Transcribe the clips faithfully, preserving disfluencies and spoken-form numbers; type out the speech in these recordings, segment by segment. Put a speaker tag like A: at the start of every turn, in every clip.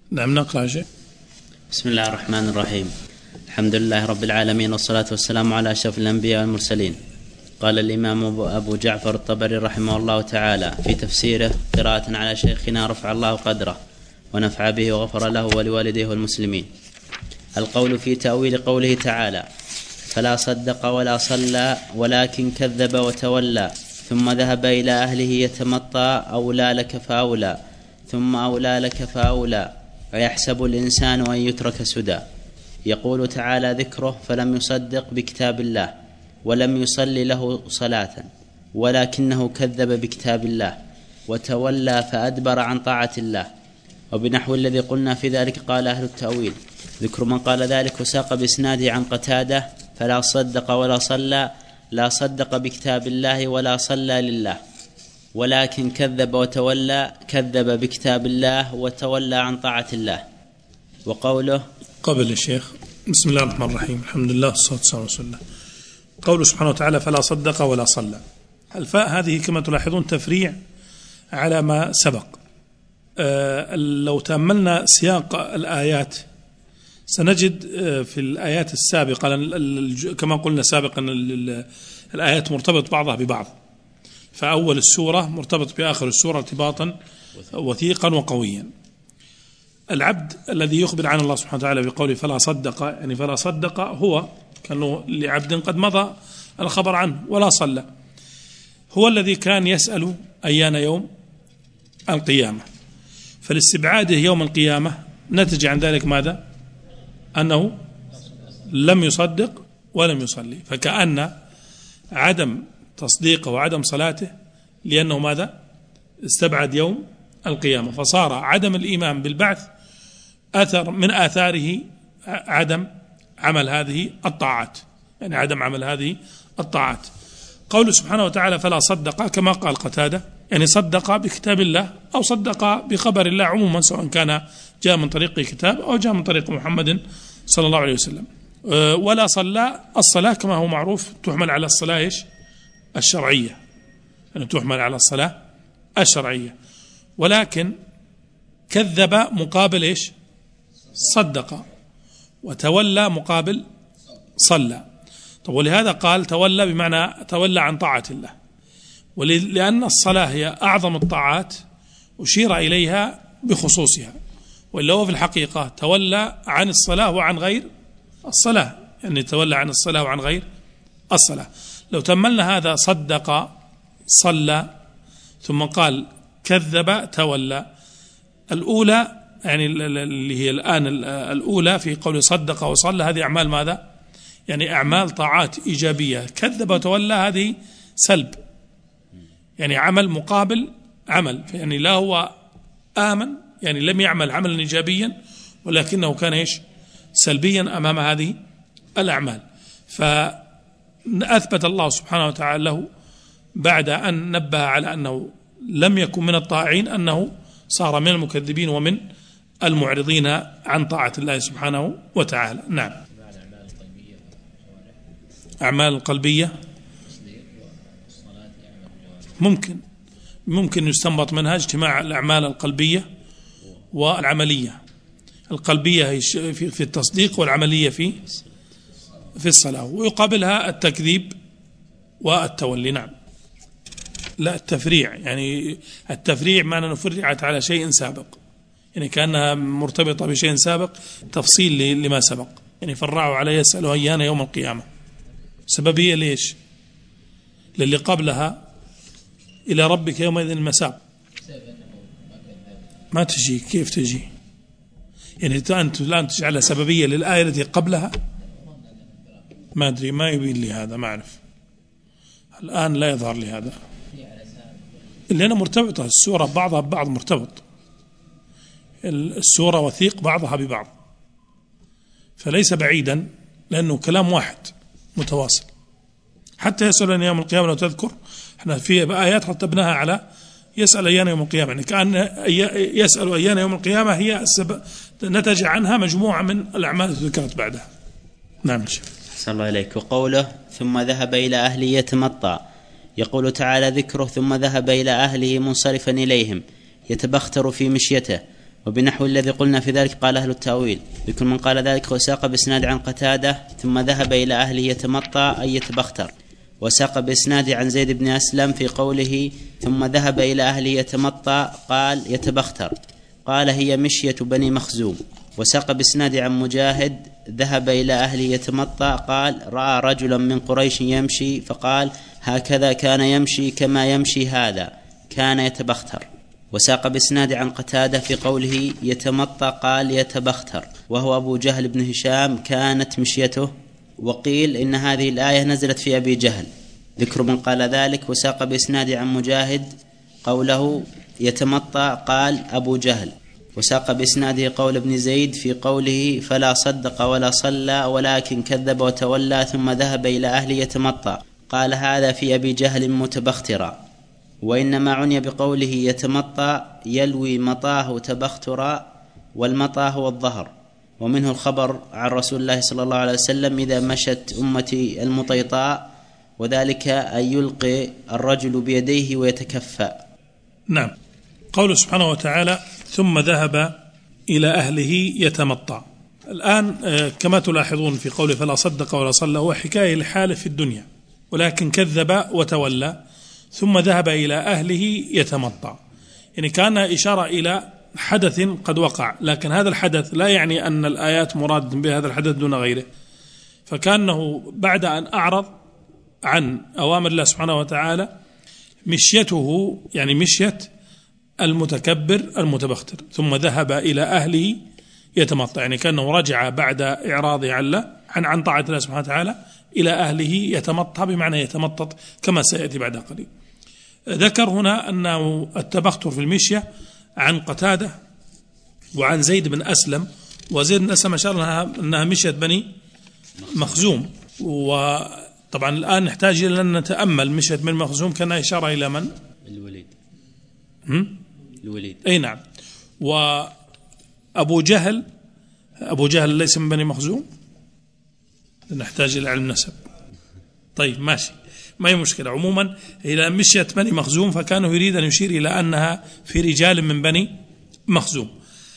A: نعم نقرأ شيء.
B: بسم الله الرحمن الرحيم. الحمد لله رب العالمين، والصلاة والسلام على أشرف الأنبياء والمرسلين. قال الإمام أبو جعفر الطبري رحمه الله تعالى في تفسيره قراءة على شيخنا رفع الله قدره ونفع به وغفر له ولوالديه والمسلمين. القول في تأويل قوله تعالى: فلا صدق ولا صلى ولكن كذب وتولى ثم ذهب إلى أهله يتمطى أولى لك فأولى ثم أولى لك فأولى ويحسب الإنسان أن يترك سدى. يقول تعالى ذكره: فلم يصدق بكتاب الله ولم يصل له صلاة ولكنه كذب بكتاب الله وتولى فأدبر عن طاعة الله. وبنحو الذي قلنا في ذلك قال أهل التأويل. ذكر من قال ذلك وساق بإسناده عن قتادة: فلا صدق ولا صلى، لا صدق بكتاب الله ولا صلى لله، ولكن كذب وتولى، كذب بكتاب الله وتولى عن طاعة الله. وقوله
A: قبل الشيخ: بسم الله الرحمن الرحيم، الحمد لله والصلاة والسلام على رسول الله. قوله سبحانه وتعالى: فلا صدق ولا صلى. الفاء هذه كما تلاحظون تفريع على ما سبق. أه لو تأملنا سياق الآيات سنجد في الآيات السابقة كما قلنا سابقا الآيات مرتبط بعضها ببعض، فأول السورة مرتبط بآخر السورة ارتباطا وثيقا وقويا. العبد الذي يخبر عن الله سبحانه وتعالى بقوله فلا صدق، يعني فلا صدق هو كان لعبد قد مضى الخبر عنه، ولا صلى هو الذي كان يسأل أيان يوم القيامة، فلاستبعاده يوم القيامة نتج عن ذلك ماذا؟ أنه لم يصدق ولم يصلي، فكأن عدم تصديقه وعدم صلاته لأنه ماذا؟ استبعد يوم القيامة، فصار عدم الإيمان بالبعث أثر من آثاره عدم عمل هذه الطاعات، يعني عدم عمل هذه الطاعات. قوله سبحانه وتعالى فلا صدق كما قال قتادة، يعني صدق بكتاب الله أو صدق بخبر الله عموما، سواء كان جاء من طريق كتاب أو جاء من طريق محمد صلى الله عليه وسلم. ولا صلى، الصلاة كما هو معروف تحمل على الصلاة إيش؟ الشرعية، يعني تحمل على الصلاة الشرعية، ولكن كذب مقابل إيش؟ صدق، وتولى مقابل صلى. طب ولهذا قال تولى بمعنى تولى عن طاعة الله، ولأن الصلاة هي أعظم الطاعات أشير إليها بخصوصها، وإلا هو في الحقيقة تولى عن الصلاة وعن غير الصلاة، يعني تولى عن الصلاة وعن غير الصلاة. لو تأملنا هذا صدق صلى ثم قال كذب تولى، الأولى يعني اللي هي الآن الأولى في قول صدق وصلى هذه أعمال ماذا؟ يعني أعمال طاعات إيجابية. كذب وتولى هذه سلب، يعني عمل مقابل عمل، يعني لا هو آمن، يعني لم يعمل عملا إيجابيا ولكنه كان إيش؟ سلبيا أمام هذه الأعمال. فأثبت الله سبحانه وتعالى له بعد أن نبه على أنه لم يكن من الطاعين أنه صار من المكذبين ومن المعرضين عن طاعة الله سبحانه وتعالى. نعم. أعمال القلبية ممكن ممكن يستنبط منها اجتماع الأعمال القلبية والعملية. القلبية في التصديق والعملية في في الصلاة، ويقابلها التكذيب والتولي. نعم. لا التفريع، يعني التفريع معنى نفرعت على شيء سابق، يعني كأنها مرتبطة بشيء سابق تفصيل لما سبق، يعني فرعوا على يسألوا أيان يوم القيامة. سببية ليش؟ للي قبلها إلى ربك يومئذ المساق، ما تجي كيف تجي؟ يعني أنت الآن تجعل سببية للآية التي قبلها، ما أدري، ما يبين لي هذا، ما أعرف الآن، لا يظهر لي هذا، اللي أنا مرتبطة السورة بعضها ببعض، مرتبط السورة وثيق بعضها ببعض، فليس بعيدا لأنه كلام واحد متواصل. حتى يسأل أن يوم القيامة، لو تذكر احنا في آيات رتبناها على يسأل أيان يوم القيامة، يعني كأن يسأل أيان يوم القيامة هي نتج عنها مجموعة من الأعمال التي ذكرت بعدها. نعم.
B: أحسن الله إليك. وقوله ثم ذهب إلى أهله يتمطى، يقول تعالى ذكره ثم ذهب إلى أهله منصرفا إليهم يتبختر في مشيته، وبنحو الذي قلنا في ذلك قال أهل التأويل. ذكر من قال ذلك وساق بإسناد عن قتادة ثم ذهب إلى أهله يتمطى أي يتبختر، وساق بإسناد عن زيد بن أسلم في قوله ثم ذهب إلى أهله يتمطى قال يتبختر، قال هي مشية بني مخزوم. وساق بإسناد عن مجاهد ذهب إلى أهله يتمطى قال رأى رجلا من قريش يمشي فقال هكذا كان يمشي كما يمشي هذا كان يتبختر. وساق بإسناد عن قتادة في قوله يتمطى قال يتبختر، وهو أبو جهل بن هشام كانت مشيته. وقيل إن هذه الآية نزلت في أبي جهل، ذكر من قال ذلك. وساق بإسناد عن مجاهد قوله يتمطى قال أبو جهل. وساق بإسناده قول ابن زيد في قوله فلا صدق ولا صلى ولكن كذب وتولى ثم ذهب إلى أهله يتمطى، قال هذا في أبي جهل متبخترا. وإنما عني بقوله يتمطى يلوي مطاه تبخترا، والمطى هو الظهر. ومنه الخبر عن رسول الله صلى الله عليه وسلم إذا مشت أمتي المطيطاء، وذلك أن يلقي الرجل بيديه ويتكفى.
A: نعم. قوله سبحانه وتعالى ثم ذهب إلى أهله يتمطى. الآن كما تلاحظون في قوله فلا صدق ولا صلى هو حكاية لحاله في الدنيا، ولكن كذب وتولى ثم ذهب إلى أهله يتمطى، يعني كان إشارة إلى حدث قد وقع، لكن هذا الحدث لا يعني أن الآيات مراد بهذا الحدث دون غيره. فكانه بعد أن أعرض عن أوامر الله سبحانه وتعالى مشيته يعني مشية المتكبر المتبختر، ثم ذهب إلى أهله يتمطى، يعني كأنه رجع بعد إعراضه عن عن طاعة الله سبحانه وتعالى إلى أهله يتمطى، بمعنى يتمطط كما سيأتي بعد قليل. ذكر هنا أنه التبختر في المشية عن قتادة وعن زيد بن أسلم، وزيد بن أسلم أشار لها أنها مشية بني مخزوم. وطبعا الآن نحتاج إلى أن نتأمل مشية بني مخزوم كان إشارة إلى من؟
B: الوليد.
A: هم؟
B: الوليد.
A: أي نعم. وأبو جهل أبو جهل ليس من بني مخزوم، نحتاج إلى علم نسب. طيب ماشي، ما هي مشكلة. عموما إلى مشية بني مخزوم فكانوا يريد أن يشير إلى أنها في رجال من بني مخزوم.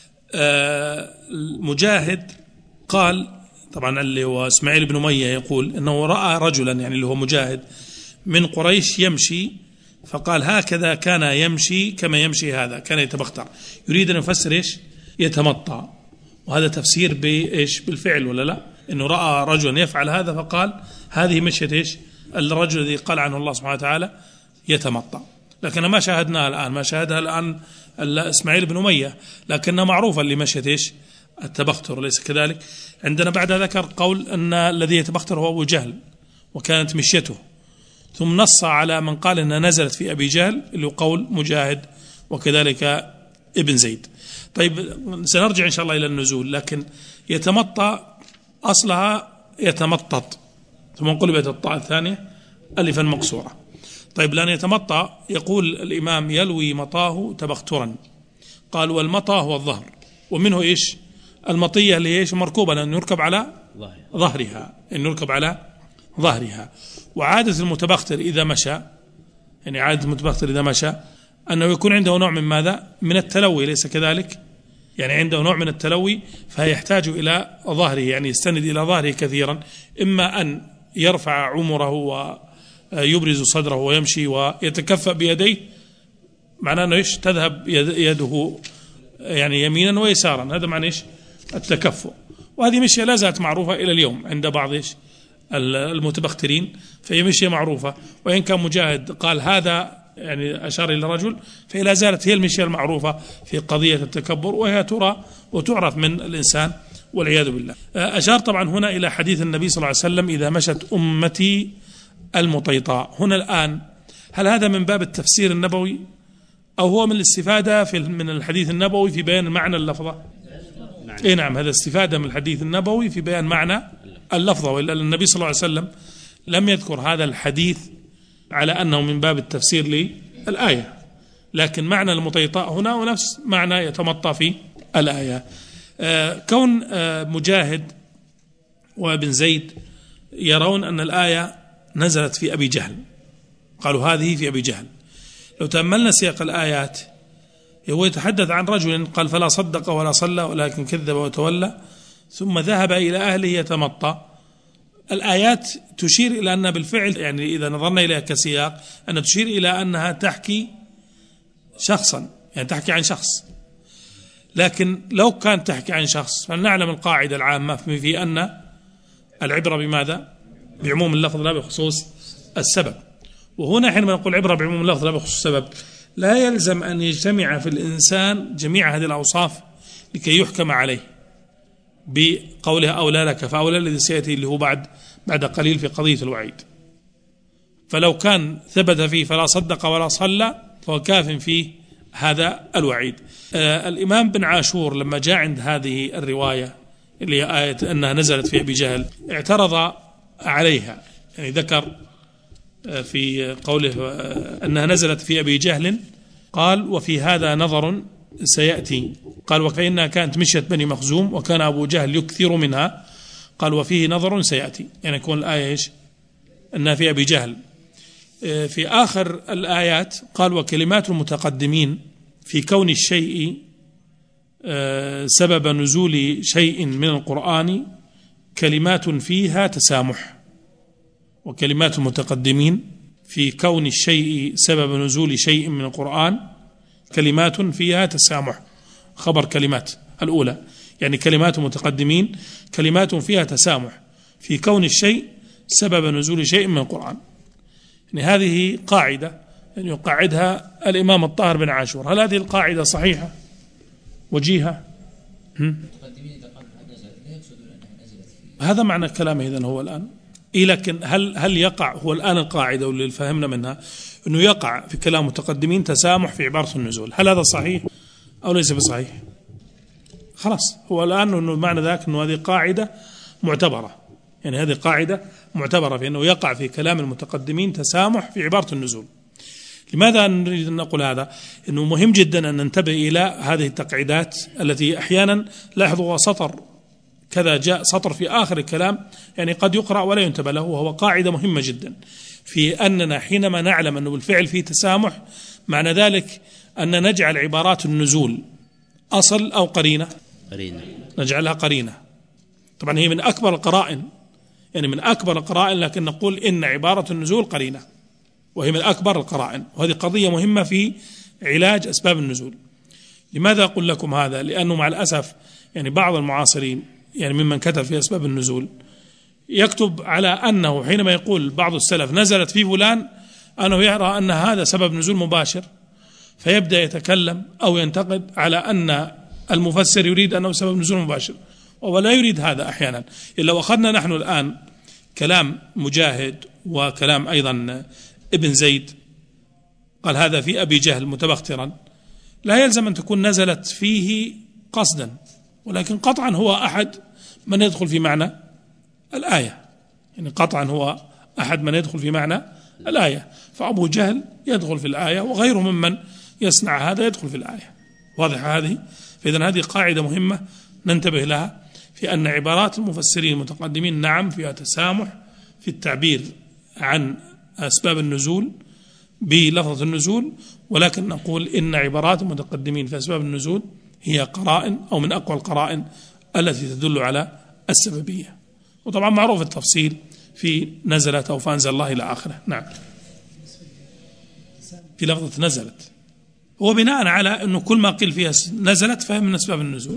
A: آه مجاهد قال طبعا اللي هو إسماعيل بن أمية يقول أنه رأى رجلا، يعني اللي هو مجاهد، من قريش يمشي فقال هكذا كان يمشي كما يمشي هذا كان يتبختر، يريد أن يفسر إيش؟ يتمطى. وهذا تفسير بإيش؟ بالفعل ولا لا؟ إنه رأى رجلا يفعل هذا فقال هذه مشية إيش؟ الرجل الذي قال عنه الله سبحانه وتعالى يتمطى. لكن ما شاهدناها الآن، ما شاهدها الآن إسماعيل بن أمية، لكنها معروفة اللي مشية إيش؟ التبختر، ليس كذلك؟ عندنا بعد ذكر قول أن الذي يتبختر هو أبو جهل وكانت مشيته، ثم نص على من قال أنها نزلت في أبي جهل اللي هو قول مجاهد وكذلك ابن زيد. طيب سنرجع إن شاء الله إلى النزول، لكن يتمطى أصلها يتمطط، ثم انقلبت الطاء الثانية ألفا مقصورة. طيب لأن يتمطى يقول الإمام يلوي مطاه تبخترا، قال والمطى هو الظهر، ومنه إيش؟ المطية اللي إيش؟ مركوبة، لأن يركب على ظهرها، أن يركب على ظهرها. وعادة المتبختر إذا مشى، يعني عادة المتبختر إذا مشى أنه يكون عنده نوع من ماذا؟ من التلوي، ليس كذلك؟ يعني عنده نوع من التلوي فيحتاج إلى ظهره، يعني يستند إلى ظهره كثيرا، إما أن يرفع عمره ويبرز صدره ويمشي ويتكفأ بيديه، معناه أنه إيش؟ تذهب يده يعني يمينا ويسارا، هذا معنى إيش؟ التكفؤ. وهذه مشية لا زالت معروفة إلى اليوم عند بعض إيش؟ المتبخترين، فهي مشية معروفة. وإن كان مجاهد قال هذا يعني أشار إلى رجل، فهي لا زالت هي المشية المعروفة في قضية التكبر، وهي ترى وتعرف من الإنسان والعياذ بالله. أشار طبعا هنا إلى حديث النبي صلى الله عليه وسلم إذا مشت أمتي المطيطاء. هنا الآن هل هذا من باب التفسير النبوي أو هو من الاستفادة في من الحديث النبوي في بيان معنى اللفظة؟ إيه نعم، هذا استفادة من الحديث النبوي في بيان معنى اللفظة، وإلا النبي صلى الله عليه وسلم لم يذكر هذا الحديث على أنه من باب التفسير للآية، لكن معنى المطيطاء هنا ونفس معنى يتمطى في الآية. آه كون آه مجاهد وابن زيد يرون أن الآية نزلت في أبي جهل، قالوا هذه في أبي جهل. لو تأملنا سياق الآيات هو يتحدث عن رجل قال فلا صدق ولا صلى ولكن كذب وتولى ثم ذهب إلى أهله يتمطى. الآيات تشير إلى أن بالفعل، يعني إذا نظرنا إليها كسياق، أن تشير إلى أنها تحكي شخصا، يعني تحكي عن شخص. لكن لو كانت تحكي عن شخص فلنعلم القاعدة العامة في أن العبرة بماذا؟ بعموم اللفظ لا بخصوص السبب. وهنا حينما نقول عبرة بعموم اللفظ لا بخصوص السبب لا يلزم أن يجتمع في الإنسان جميع هذه الأوصاف لكي يحكم عليه بقولها أولى لك فأولى الذي سيأتي اللي هو بعد بعد قليل في قضية الوعيد. فلو كان ثبت فيه فلا صدق ولا صلى فهو كاف فيه هذا الوعيد. آه الإمام بن عاشور لما جاء عند هذه الرواية اللي هي آية أنها نزلت في أبي جهل اعترض عليها، يعني ذكر في قوله أنها نزلت في أبي جهل قال وفي هذا نظر سيأتي، قال وفإنها كانت مشية بني مخزوم وكان أبو جهل يكثر منها، قال وفيه نظر سيأتي، يعني يكون الآية إيش؟ أنها في أبي جهل. في آخر الآيات قال وكلمات المتقدمين في كون الشيء سبب نزول شيء من القرآن كلمات فيها تسامح. وكلمات المتقدمين في كون الشيء سبب نزول شيء من القرآن كلمات فيها تسامح، خبر كلمات الأولى، يعني كلمات المتقدمين كلمات فيها تسامح في كون الشيء سبب نزول شيء من القرآن. يعني هذه قاعدة يعني يقعدها الإمام الطاهر بن عاشور. هل هذه القاعدة صحيحة وجيهة؟ هذا معنى كلامه إذن هو الآن. إيه لكن هل هل يقع هو الآن القاعدة واللي فهمنا منها أنه يقع في كلام متقدمين تسامح في عبارة النزول، هل هذا صحيح أو ليس بصحيح؟ خلاص هو الآن أنه معنى ذاك أنه هذه قاعدة معتبرة، يعني هذه قاعدة معتبرة في أنه يقع في كلام المتقدمين تسامح في عبارة النزول. لماذا نريد أن نقول هذا؟ أنه مهم جدا أن ننتبه إلى هذه التقعيدات التي أحيانا لاحظوا سطر كذا جاء سطر في آخر الكلام يعني قد يقرأ ولا ينتبه له، وهو قاعدة مهمة جدا في أننا حينما نعلم أنه بالفعل فيه تسامح معنى ذلك أن نجعل عبارات النزول أصل أو قرينة
B: قرينة
A: نجعلها قرينة. طبعا هي من أكبر القرائن، يعني من أكبر القرائن، لكن نقول إن عبارة النزول قرينة وهي من أكبر القرائن، وهذه قضية مهمة في علاج أسباب النزول. لماذا أقول لكم هذا؟ لأنه مع الأسف يعني بعض المعاصرين يعني ممن كتب في أسباب النزول يكتب على أنه حينما يقول بعض السلف نزلت في فلان أنه يرى أن هذا سبب نزول مباشر، فيبدأ يتكلم أو ينتقد على أن المفسر يريد أنه سبب نزول مباشر، ولا يريد هذا أحيانا. إلا وأخذنا نحن الآن كلام مجاهد وكلام أيضا ابن زيد قال هذا في أبي جهل متبخترا، لا يلزم أن تكون نزلت فيه قصدا، ولكن قطعا هو أحد من يدخل في معنى الآية، يعني قطعا هو أحد من يدخل في معنى الآية، فأبو جهل يدخل في الآية وغيره ممن يصنع هذا يدخل في الآية. واضح هذه؟ فإذا هذه قاعدة مهمة ننتبه لها في أن عبارات المفسرين المتقدمين نعم فيها تسامح في التعبير عن أسباب النزول بلفظة النزول، ولكن نقول إن عبارات المتقدمين في أسباب النزول هي قرائن أو من أقوى القرائن التي تدل على السببية. وطبعا معروف التفصيل في نزلت أو فأنزل الله إلى آخره. نعم في لفظة نزلت هو بناء على أنه كل ما قيل فيها نزلت فهم من أسباب النزول.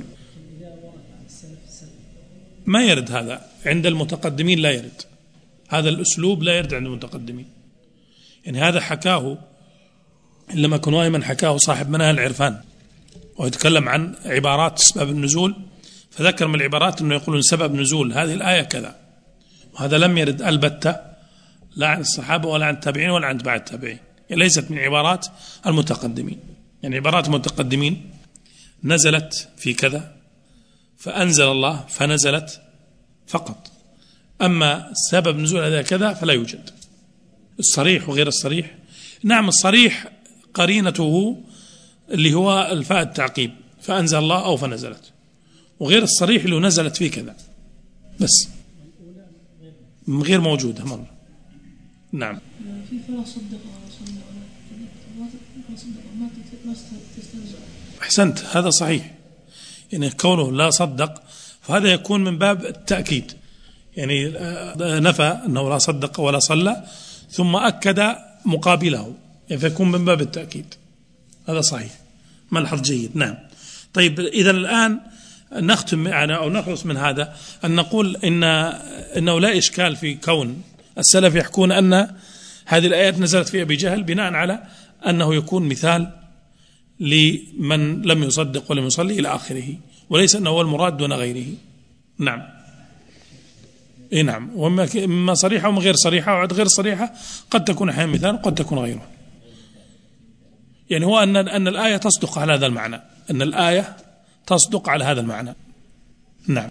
A: ما يرد هذا عند المتقدمين، لا يرد هذا الأسلوب، لا يرد عند المتقدمين. يعني هذا حكاه لما كان وايما حكاه صاحب مناهل العرفان ويتكلم عن عبارات أسباب النزول، فذكر من العبارات أنه يقولون سبب نزول هذه الآية كذا، وهذا لم يرد البتة لا عن الصحابة ولا عن التابعين ولا عن تبع التابعين، يعني ليست من عبارات المتقدمين. يعني عبارات المتقدمين نزلت في كذا فأنزل الله فنزلت فقط، أما سبب نزول هذا كذا فلا يوجد. الصريح وغير الصريح، نعم الصريح قرينته اللي هو الفاء التعقيب فأنزل الله أو فنزلت، وغير الصريح اللي نزلت فيه كذا بس غير موجودة مرة. نعم
C: في فلا صدق ولا صلى
A: أحسنت، هذا صحيح. يعني كونه لا صدق فهذا يكون من باب التأكيد، يعني نفى أنه لا صدق ولا صلى ثم أكد مقابله، يعني فيكون من باب التأكيد. هذا صحيح، ملحظ جيد. نعم. طيب إذا الآن نختم يعني أو نخلص من هذا أن نقول إن إنه لا إشكال في كون السلف يحكون أن هذه الآيات نزلت في أبي جهل بناء على أنه يكون مثال لمن لم يصدق ولم يصلي إلى آخره، وليس أنه هو المراد دون غيره. نعم. إيه نعم، وما صريحة وما غير صريحة، وعد غير صريحة قد تكون أحيانا مثال وقد تكون غيره. يعني هو أن أن الآية تصدق على هذا المعنى، أن الآية تصدق على هذا المعنى. نعم.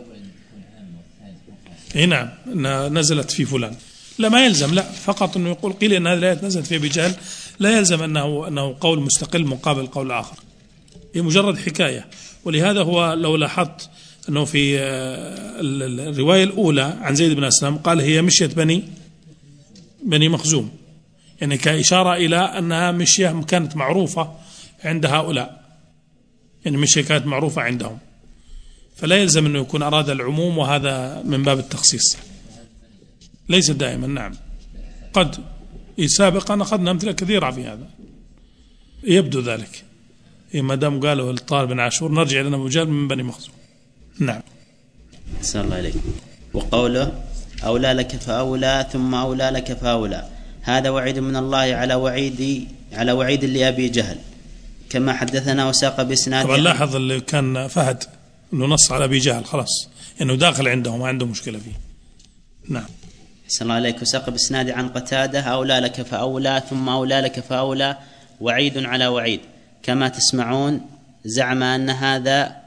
A: إيه نعم، نزلت في فلان، لا ما يلزم، لا فقط أنه يقول قيل أن هذه الآية نزلت في أبي جهل، لا يلزم أنه أنه قول مستقل مقابل قول آخر، هي مجرد حكاية. ولهذا هو لو لاحظت أنه في الرواية الأولى عن زيد بن أسلم قال هي مشية بني بني مخزوم، يعني كإشارة إلى أنها مشية كانت معروفة عند هؤلاء، يعني مشية كانت معروفة عندهم، فلا يلزم أنه يكون أراد العموم، وهذا من باب التخصيص ليس دائما. نعم، قد سابقا أخذنا أمثلة كثيرة في هذا يبدو ذلك. ما دام قالوا الطالب بن عاشور نرجع لنا مجال من بني مخزوم. نعم.
B: أحسن الله عليك. وقوله أولى لك فأولى ثم أولى لك فأولى، هذا وعيد من الله على وعيد على وعيد لأبي جهل، كما حدثنا وساق بإسناد.
A: طبعا لاحظ اللي كان فهد أنه نص على أبي جهل خلاص، إنه داخل عندهم ما عنده مشكلة فيه. نعم.
B: أحسن الله عليك. وساق بإسناد عن قتادة أولى لك فأولى ثم أولى لك فأولى، وعيد على وعيد، كما تسمعون. زعم أن هذا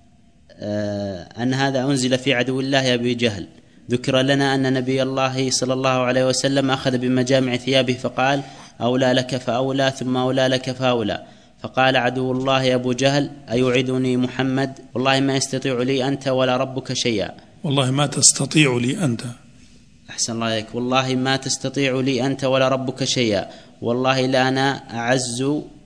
B: آه أن هذا أنزل في عدو الله أبي جهل. ذكر لنا أن نبي الله صلى الله عليه وسلم أخذ بمجامع ثيابه فقال أولى لك فأولى ثم أولى لك فأولى، فقال عدو الله أبو جهل أيعدني محمد؟ والله ما يستطيع لي أنت ولا ربك شيئا.
A: والله ما تستطيع لي أنت.
B: أحسن الله عليك. والله ما تستطيع لي أنت ولا ربك شيئا، والله لا أنا أعز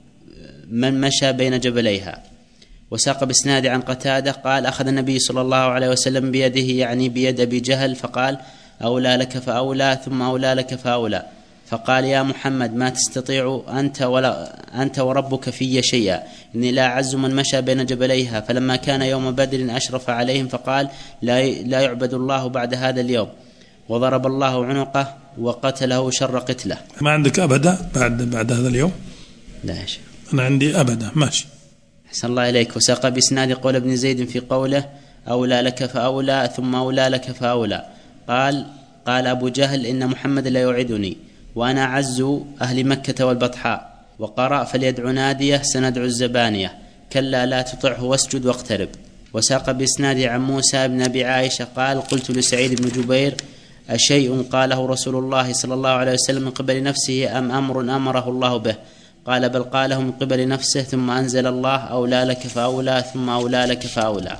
B: من مشى بين جبليها. وساق بإسناد عن قتادة قال أخذ النبي صلى الله عليه وسلم بيده، يعني بيد أبي جهل، فقال أولى لك فأولى ثم أولى لك فأولى، فقال يا محمد ما تستطيع أنت ولا أنت وربك في شيئا، إني لا أعز من مشى بين جبليها. فلما كان يوم بدر أشرف عليهم فقال لا لا يعبد الله بعد هذا اليوم، وضرب الله عنقه وقتله شر قتله.
A: ما عندك أبدا بعد بعد هذا اليوم؟
B: لا يا شيخ،
A: أنا عندي أبدا. ماشي.
B: أحسن الله إليك. وساق بإسناد قول ابن زيد في قوله أولى لك فأولى ثم أولى لك فأولى، قال قال أبو جهل إن محمد لا يوعدني وأنا أعز أهل مكة والبطحاء، وقرأ فليدعو ناديه سندعو الزبانية، كلا لا تطعه واسجد واقترب. وساق بإسناد عن موسى بن أبي عائشة قال قلت لسعيد بن جبير أشيء قاله رسول الله صلى الله عليه وسلم من قبل نفسه أم أمر أمره الله به؟ قال بل قاله من قبل نفسه، ثم أنزل الله أولى لك فأولى ثم أولى لك فأولى.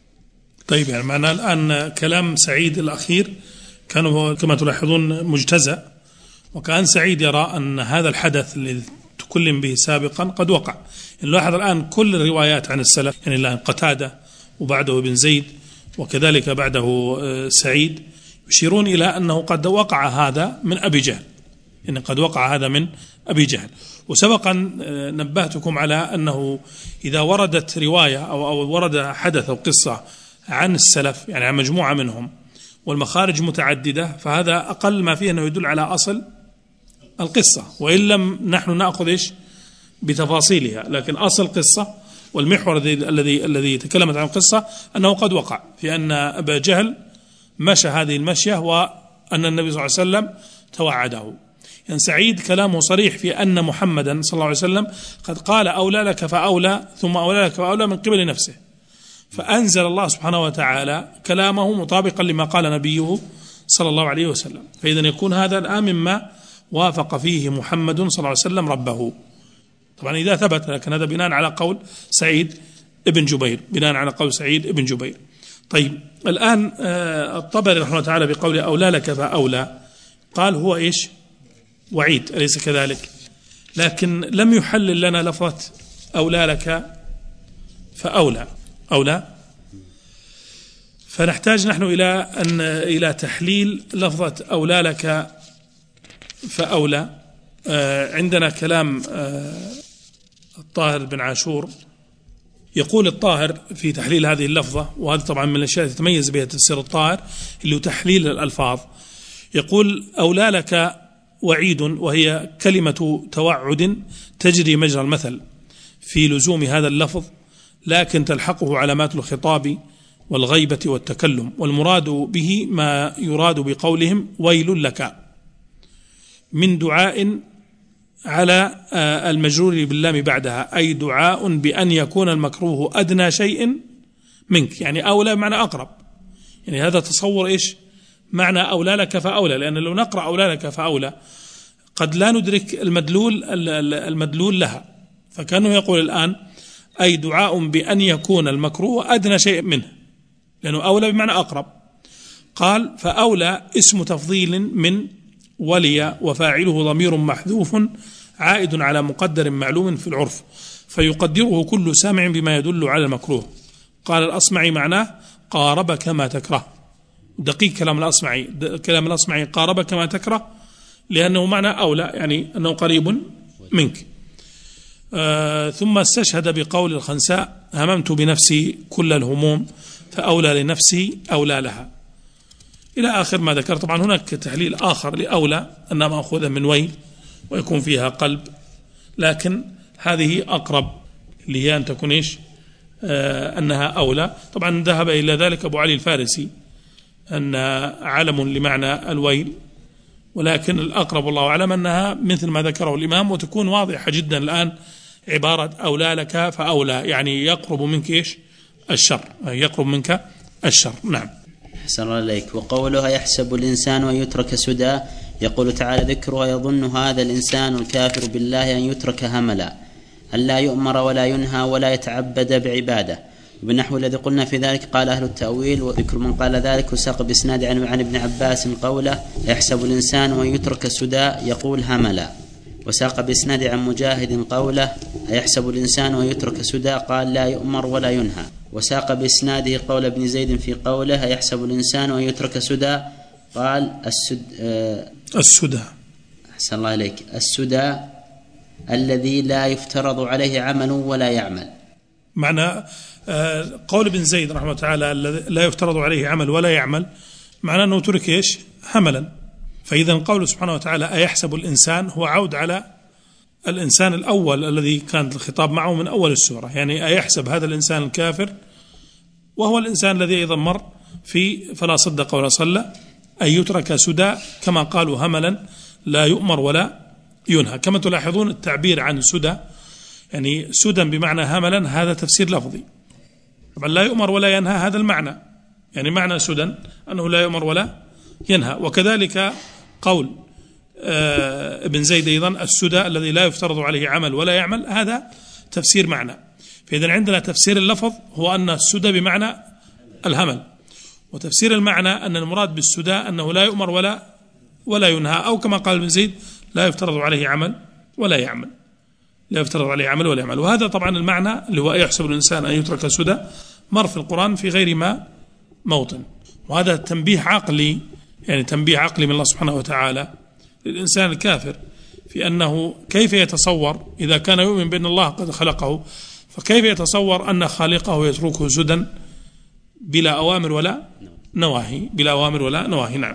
A: طيب، يعني معنى الآن كلام سعيد الأخير كانوا كما تلاحظون مجتزأ، وكان سعيد يرى أن هذا الحدث اللي تكلم به سابقا قد وقع. نلاحظ الآن كل الروايات عن السلف، يعني الآن قتادة وبعده ابن زيد وكذلك بعده سعيد، يشيرون إلى أنه قد وقع هذا من أبي جهل، إن قد وقع هذا من أبي جهل. وسبقا نبهتكم على أنه إذا وردت رواية أو, أو ورد حدث أو قصة عن السلف، يعني عن مجموعة منهم، والمخارج متعددة، فهذا أقل ما فيه أنه يدل على أصل القصة، وإن لم نحن نأخذ إيش بتفاصيلها، لكن أصل القصة والمحور الذي الذي تكلمت عن القصة أنه قد وقع في أن أبا جهل مشى هذه المشية، وأن النبي صلى الله عليه وسلم توعده. يعني سعيد كلامه صريح في أن محمدا صلى الله عليه وسلم قد قال أولى لك فأولى ثم أولى لك فأولى من قبل نفسه، فأنزل الله سبحانه وتعالى كلامه مطابقا لما قال نبيه صلى الله عليه وسلم. فإذا يكون هذا الآن مما وافق فيه محمد صلى الله عليه وسلم ربه، طبعا إذا ثبت، لكن هذا بناء على قول سعيد ابن جبير، بناء على قول سعيد ابن جبير. طيب، الآن الطبري رحمه الله تعالى بقوله أولى لك فأولى قال هو إيش؟ وعيد، أليس كذلك؟ لكن لم يحلل لنا لفظة أولى لك فأولى أولى، فنحتاج نحن إلى أن إلى تحليل لفظة أولى لك فأولى. آه عندنا كلام آه الطاهر بن عاشور، يقول الطاهر في تحليل هذه اللفظة، وهذا طبعا من الأشياء التي تتميز بها تفسير الطاهر اللي هو تحليل الألفاظ. يقول أولى لك وعيد، وهي كلمة توعد تجري مجرى المثل في لزوم هذا اللفظ، لكن تلحقه علامات الخطاب والغيبة والتكلم، والمراد به ما يراد بقولهم ويل لك من دعاء على المجرور باللام بعدها، أي دعاء بأن يكون المكروه أدنى شيء منك، يعني أولى بمعنى أقرب. يعني هذا تصور إيش معنى أولى لك فأولى، لأن لو نقرأ أولى لك فأولى قد لا ندرك المدلول المدلول لها، فكانه يقول الآن أي دعاء بأن يكون المكروه أدنى شيء منه، لأنه أولى بمعنى أقرب. قال فأولى اسم تفضيل من ولي، وفاعله ضمير محذوف عائد على مقدر معلوم في العرف، فيقدره كل سامع بما يدل على المكروه. قال الأصمعي معناه قارب كما تكره، دقيق كلام الأصمعي، كلام الأصمعي قارب كما تكره لأنه معنى أولى، يعني أنه قريب منك. آه ثم استشهد بقول الخنساء هممت بنفسي كل الهموم فأولى لنفسي أولى لها إلى آخر ما ذكر. طبعا هناك تحليل آخر لأولى أنها مأخوذة من ويل ويكون فيها قلب، لكن هذه أقرب اللي هي أن تكون إيش آه أنها أولى. طبعا ذهب إلى ذلك أبو علي الفارسي أن علم لمعنى الويل، ولكن الأقرب والله أعلم أنها مثل ما ذكره الإمام، وتكون واضحة جدا الآن عبارة أولى لك فأولى، يعني يقرب منك إيش الشر، يقرب منك الشر. نعم.
B: أحسن الله إليك. وقولها يحسب الإنسان أن يترك سدى، يقول تعالى ذكرها يظن هذا الإنسان الكافر بالله أن يترك هملا، أن لا يؤمر ولا ينهى ولا يتعبد بعباده، وبنحو الذي قلنا في ذلك قال أهل التأويل. وذكر من قال ذلك وساق بإسناد عن عن ابن عباس قوله يحسب الإنسان أن يترك سدى يقول هملا، وساق بإسناد عن مجاهد قوله يحسب الإنسان أن يترك سدى قال لا يؤمر ولا ينهى، وساق بإسناده قول ابن زيد في قوله يحسب الإنسان أن يترك سدى قال السد آه
A: السدى.
B: أحسن الله إليك. السدى الذي لا يفترض عليه عمل ولا يعمل.
A: معنى قول ابن زيد رحمه الله تعالى لا يفترض عليه عمل ولا يعمل، معناه أنه ترك إيش هملا. فإذا قوله سبحانه وتعالى أيحسب الإنسان هو عود على الإنسان الأول الذي كان الخطاب معه من أول السورة، يعني أيحسب هذا الإنسان الكافر، وهو الإنسان الذي أيضا مر في فلا صدق ولا صلى، أن يترك سدى كما قالوا هملا لا يؤمر ولا ينهى. كما تلاحظون التعبير عن سدى، يعني سدى بمعنى هملا، هذا تفسير لفظي. طبعا لا يؤمر ولا ينهى هذا المعنى، يعني معنى سدى أنه لا يؤمر ولا ينهى. وكذلك قول آه ابن زيد أيضا السدى الذي لا يفترض عليه عمل ولا يعمل، هذا تفسير معنى. فإذا عندنا تفسير اللفظ هو أن السدى بمعنى الهمل، وتفسير المعنى أن المراد بالسدى أنه لا يؤمر ولا ولا ينهى، أو كما قال ابن زيد لا يفترض عليه عمل ولا يعمل، لا يفترض عليه عمل ولا يعمل. وهذا طبعا المعنى اللي هو يحسب الإنسان أن يترك سدى مر في القرآن في غير ما موطن، وهذا تنبيه عقلي، يعني تنبيه عقلي من الله سبحانه وتعالى للإنسان الكافر في أنه كيف يتصور إذا كان يؤمن بأن الله قد خلقه، فكيف يتصور أن خالقه يتركه سدى بلا أوامر ولا نواهي، بلا أوامر ولا نواهي. نعم.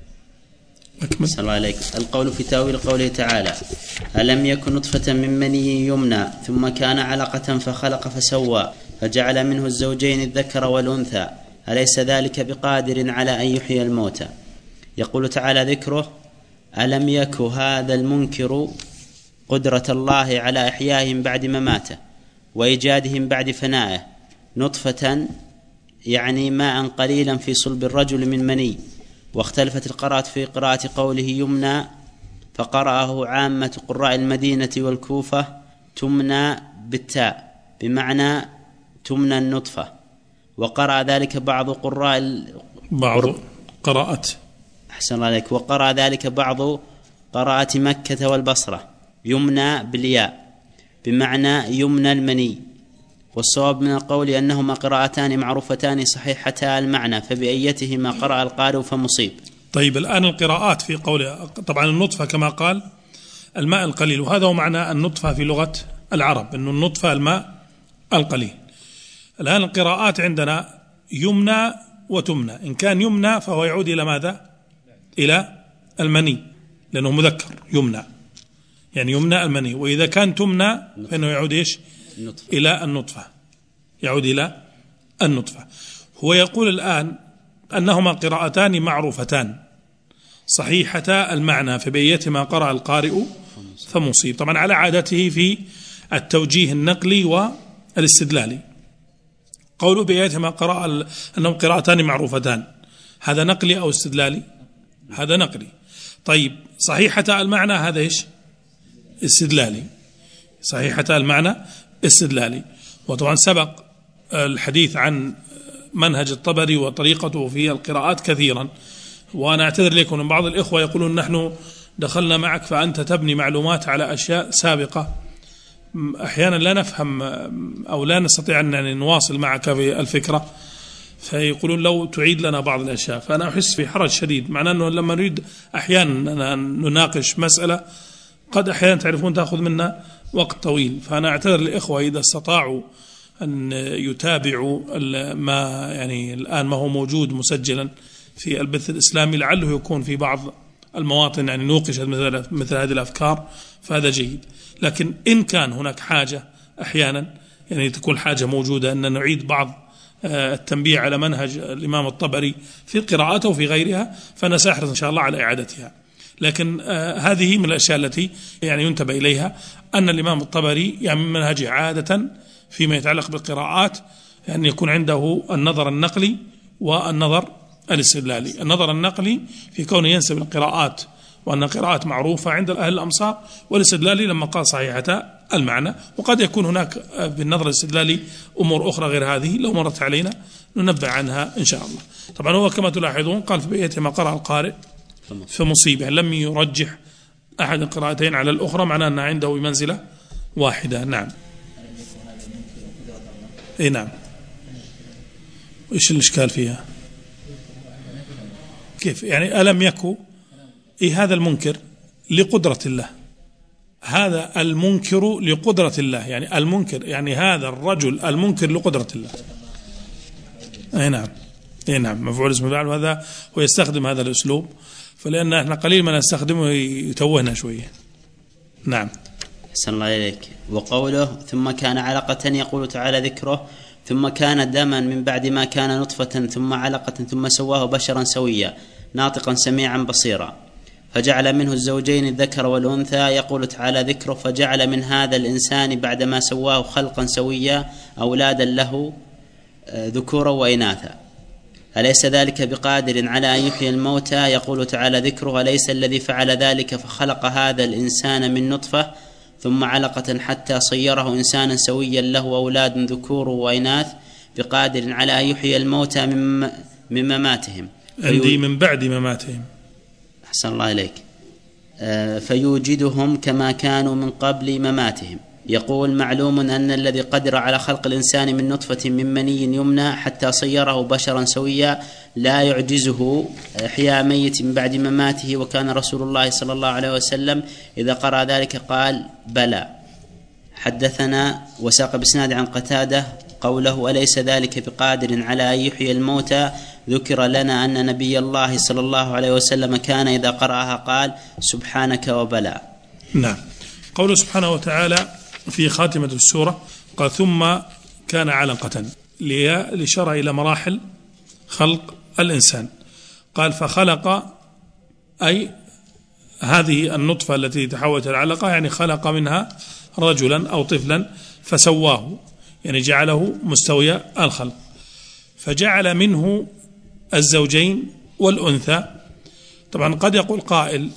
B: صلى الله عليك. القول في تأويل قوله تعالى ألم يكن نطفة من مني يمنى ثم كان علقة فخلق فسوى فجعل منه الزوجين الذكر والأنثى أليس ذلك بقادر على أن يحيي الموتى. يقول تعالى ذكره ألم يك هذا المنكر قدرة الله على إحيائهم بعد مماته وإيجادهم بعد فنائه نطفة، يعني ماء قليلا في صلب الرجل من مني. واختلفت القراءة في قراءة قوله يمنى، فقرأه عامة قراء المدينة والكوفة تمنى بالتاء بمعنى تمنى النطفة، وقرأ ذلك بعض قراء
A: بعض قراءة
B: أحسن الله عليك. وقرأ ذلك بعض قراءة مكة والبصرة يمنى بالياء بمعنى يمنى المني، والصواب من القول أنهما قراءتان معروفتان صحيحتا المعنى، فبأيتهما قرأ القارئ فمصيب.
A: طيب الآن القراءات في قوله، طبعا النطفة كما قال الماء القليل، وهذا هو معنى النطفة في لغة العرب، أن النطفة الماء القليل. الآن القراءات عندنا يمنى وتمنى، إن كان يمنى فهو يعود إلى ماذا؟ إلى المني لأنه مذكر يمنى، يعني يمنى المني. وإذا كان تمنى فإنه يعود إيش؟ النطفة. إلى النطفة، يعود إلى النطفة. هو يقول الآن أنهما قراءتان معروفتان صحيحتا المعنى، فبأيتهما قرأ القارئ فمصيب. طبعا على عادته في التوجيه النقلي والاستدلالي. قوله بأيتهما قرأ أنهم قراءتان معروفتان، هذا نقلي أو استدلالي؟ هذا نقلي. طيب صحيحتا المعنى هذا إيش؟ استدلالي. صحيحتا المعنى استدلالي. وطبعا سبق الحديث عن منهج الطبري وطريقته في القراءات كثيرا، وأنا أعتذر لكم من بعض الإخوة يقولون نحن دخلنا معك فأنت تبني معلومات على أشياء سابقة، أحيانا لا نفهم أو لا نستطيع أن نواصل معك في الفكرة، فيقولون لو تعيد لنا بعض الأشياء. فأنا أحس في حرج شديد، معناه أنه لما نريد أحيانا نناقش مسألة قد أحيانا تعرفون تأخذ منا وقت طويل، فأنا أعتذر للإخوة إذا استطاعوا أن يتابعوا ما يعني الآن ما هو موجود مسجلا في البث الإسلامي، لعله يكون في بعض المواطن يعني نوقش مثل, مثل هذه الأفكار، فهذا جيد. لكن إن كان هناك حاجة أحيانا يعني تكون حاجة موجودة أن نعيد بعض التنبيه على منهج الإمام الطبري في قراءته وفي غيرها، فأنا سأحرص إن شاء الله على إعادتها. لكن آه هذه من الأشياء التي يعني ينتبه إليها، أن الإمام الطبري يعني من منهجه عادة فيما يتعلق بالقراءات يعني يكون عنده النظر النقلي والنظر الاستدلالي. النظر النقلي في كونه ينسب القراءات وأن قراءات معروفة عند أهل الأمصار، والاستدلالي لما قال صحيحة المعنى. وقد يكون هناك بالنظر الاستدلالي أمور أخرى غير هذه لو مرت علينا ننبه عنها إن شاء الله. طبعا هو كما تلاحظون قال في بأيتهما قرأ القارئ فمصيب، يعني لم يرجح أحد القراءتين على الأخرى، معناه أنها عنده منزلة واحدة. نعم. إيه نعم. إيش الإشكال فيها؟ كيف يعني ألم يكن إيه هذا المنكر لقدرة الله، هذا المنكر لقدرة الله، يعني المنكر يعني هذا الرجل المنكر لقدرة الله. أي نعم. أي نعم مفعول اسم فاعل، وهذا هو يستخدم هذا الأسلوب، فلأن احنا قليل ما نستخدمه يتوهنا شوية. نعم.
B: أحسن الله إليك. وقوله ثم كان علقة يقول تعالى ذكره ثم كان دما من بعد ما كان نطفة ثم علقة ثم سواه بشرا سويا ناطقا سميعا بصيرا فجعل منه الزوجين الذكر والأنثى. يقول تعالى ذكره فجعل من هذا الإنسان بعدما سواه خلقا سويا أولادا له ذكورا وإناثا. أليس ذلك بقادر على أن يحيي الموتى؟ يقول تعالى ذكره أليس الذي فعل ذلك فخلق هذا الإنسان من نطفة ثم علقة حتى صيره إنسانا سويا له أولاد ذكور وإناث بقادر على أن يحيي الموتى من مماتهم.
A: عندي من بعد مماتهم.
B: أحسن الله إليك. فيوجدهم كما كانوا من قبل مماتهم. يقول معلوم أن الذي قدر على خلق الإنسان من نطفة من مني يمنى حتى صيره بشرا سويا لا يعجزه إحياء ميت من بعد مماته، وكان رسول الله صلى الله عليه وسلم إذا قرأ ذلك قال بلى. حدثنا وساق بإسناد عن قتادة قوله أليس ذلك بقادر على أن يحيي الموتى. ذكر لنا أن نبي الله صلى الله عليه وسلم كان إذا قرأها قال سبحانك وبلى.
A: نعم. قوله سبحانه وتعالى في خاتمة السورة قال ثم كان علقة لإشارة إلى مراحل خلق الإنسان. قال فخلق أي هذه النطفة التي تحولت العلقة، يعني خلق منها رجلا أو طفلا فسواه، يعني جعله مستوي الخلق. فجعل منه الزوجين والأنثى. طبعا قد يقول قائل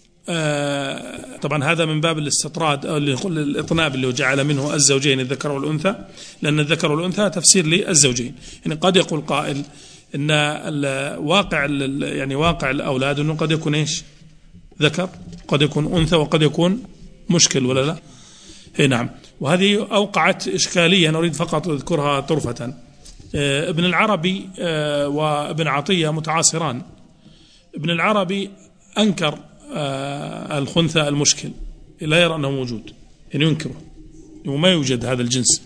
A: آه طبعا هذا من باب الاستطراد أو الإطناب اللي جعل منه الزوجين الذكر والأنثى، لأن الذكر والأنثى تفسير للزوجين. يعني قد يقول قائل إن الواقع يعني واقع الأولاد أنه قد يكون إيش ذكر، قد يكون أنثى، وقد يكون مشكل ولا لا؟ إيه نعم. وهذه أوقعت إشكالية نريد فقط أذكرها طرفة. ابن العربي وابن عطية متعاصران. ابن العربي أنكر الخنثى المشكل، لا يرى أنه موجود، يعني ينكره وما يوجد هذا الجنس.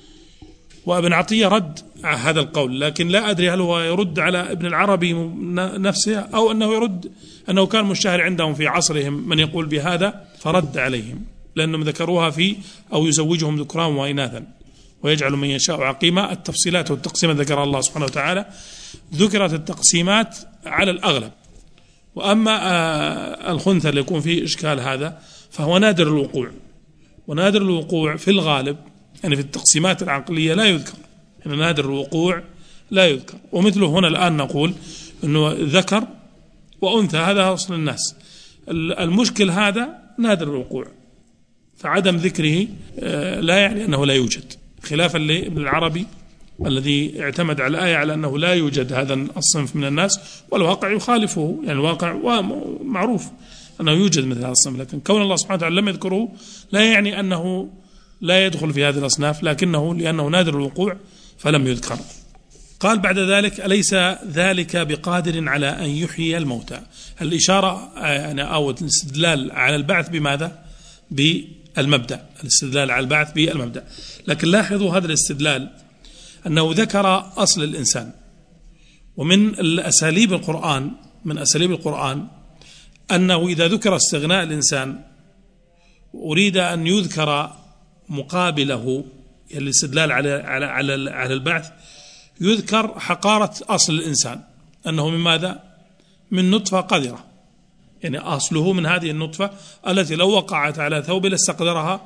A: وابن عطية رد على هذا القول، لكن لا أدري هل هو يرد على ابن العربي نفسه أو أنه يرد أنه كان مشتهر عندهم في عصرهم من يقول بهذا فرد عليهم، لأنهم ذكروها في أو يزوجهم ذكران وإناثا ويجعل من يشاء عقيما. التفصيلات والتقسيمات ذكرها الله سبحانه وتعالى، ذكرت التقسيمات على الأغلب. وأما الخنثى اللي يكون فيه إشكال هذا فهو نادر الوقوع، ونادر الوقوع في الغالب يعني في التقسيمات العقلية لا يذكر، يعني نادر الوقوع لا يذكر. ومثله هنا الآن نقول أنه ذكر وأنثى، هذا أصل الناس. المشكل هذا نادر الوقوع، فعدم ذكره لا يعني أنه لا يوجد، خلافا لابن العربي الذي اعتمد على الآية على أنه لا يوجد هذا الصنف من الناس، والواقع يخالفه، يعني الواقع معروف أنه يوجد مثل هذا الصنف، لكن كون الله سبحانه وتعالى لم يذكره لا يعني أنه لا يدخل في هذه الأصناف، لكنه لأنه نادر الوقوع فلم يذكر. قال بعد ذلك: أليس ذلك بقادر على أن يحيي الموتى؟ الإشارة يعني أو الاستدلال على البعث بماذا؟ بالمبدأ، الاستدلال على البعث بالمبدأ. لكن لاحظوا هذا الاستدلال أنه ذكر أصل الإنسان. ومن الأساليب القرآن من أساليب القرآن أنه إذا ذكر استغناء الإنسان أريد أن يذكر مقابله الاستدلال على على على على البعث، يذكر حقارة أصل الإنسان، أنه من ماذا؟ من نطفة قذرة، يعني أصله من هذه النطفة التي لو وقعت على ثوبه لاستقدرها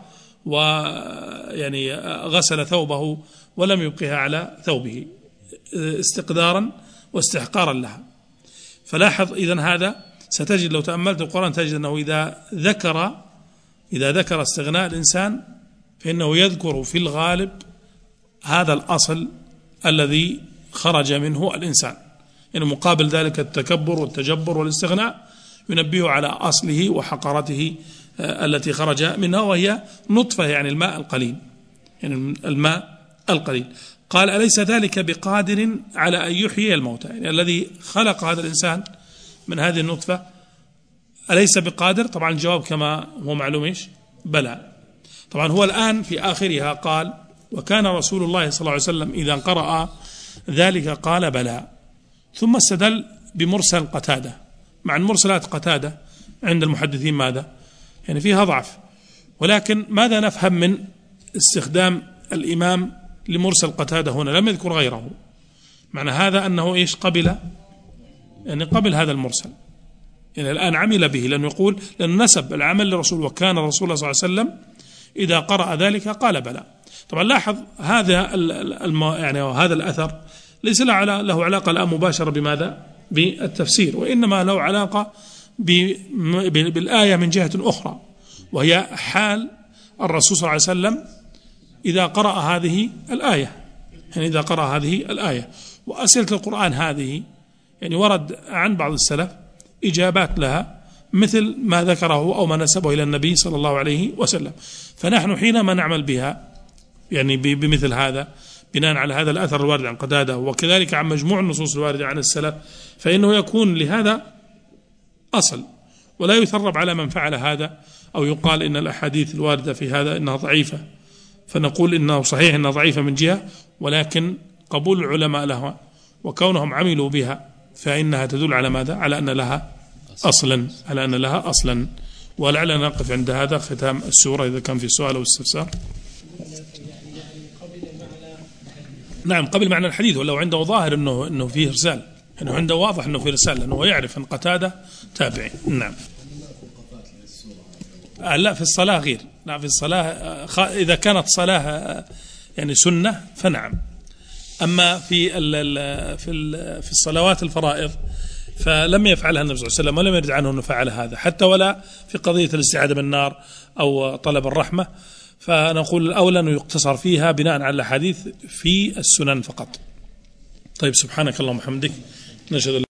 A: ويعني غسل ثوبه ولم يبقها على ثوبه استقدارا واستحقارا لها. فلاحظ إذن هذا ستجد لو تأملت القرآن تجد أنه إذا ذكر إذا ذكر استغناء الإنسان فإنه يذكر في الغالب هذا الأصل الذي خرج منه الإنسان، يعني مقابل ذلك التكبر والتجبر والاستغناء ينبيه على أصله وحقارته التي خرج منها، وهي نطفة يعني الماء القليل، يعني الماء القليل. قال: أليس ذلك بقادر على أن يحيي الموتى؟ يعني الذي خلق هذا الإنسان من هذه النطفة أليس بقادر؟ طبعا الجواب كما هو معلوم إيش؟ بلى. طبعا هو الآن في آخرها قال: وكان رسول الله صلى الله عليه وسلم إذا قرأ ذلك قال بلى، ثم استدل بمرسل قتادة. مع المرسلات قتادة عند المحدثين ماذا؟ يعني فيها ضعف، ولكن ماذا نفهم من استخدام الإمام لمرسل قتادة هنا؟ لم يذكر غيره. معنى هذا أنه إيش؟ قبل، يعني قبل هذا المرسل، يعني الآن عمل به، لأنه يقول لأنه نسب العمل لرسول، وكان رسول الله صلى الله عليه وسلم إذا قرأ ذلك قال بلى. طبعا لاحظ هذا الم... يعني هذا الأثر ليس له له علاقة الآن مباشرة بماذا؟ بالتفسير، وإنما له علاقة ب... بالآية من جهة أخرى، وهي حال الرسول صلى الله عليه وسلم إذا قرأ هذه الآية، يعني إذا قرأ هذه الآية. وأسئلة القرآن هذه يعني ورد عن بعض السلف إجابات لها مثل ما ذكره أو ما نسبه إلى النبي صلى الله عليه وسلم. فنحن حينما نعمل بها يعني بمثل هذا بناء على هذا الأثر الوارد عن قتادة وكذلك عن مجموع النصوص الواردة عن السلف، فإنه يكون لهذا أصل، ولا يثرب على من فعل هذا أو يقال إن الأحاديث الواردة في هذا إنها ضعيفة، فنقول إنه صحيح إنها ضعيفة من جهة، ولكن قبول العلماء لها وكونهم عملوا بها فإنها تدل على ماذا؟ على أن لها أصلا، على أن لها أصلا. ولعلنا نقف عند هذا ختام السورة إذا كان في سؤال أو استفسار. نعم، قبل معنى الحديث، ولو عنده ظاهر أنه أنه فيه إرسال، أنه عنده واضح أنه فيه إرسال، لأنه يعرف أن قتادة تابعي. نعم. آه لا، في الصلاة غير. لا، في الصلاة إذا كانت صلاة يعني سنة فنعم. أما في ال في ال في الصلوات الفرائض فلم يفعلها النبي صلى الله عليه وسلم، ولم يرد عنه أنه فعل هذا، حتى ولا في قضية الاستعاذة من النار أو طلب الرحمة. فنقول الأولى أنه يقتصر فيها بناء على الحديث في السنن فقط. طيب، سبحانك اللهم وبحمدك، نشهد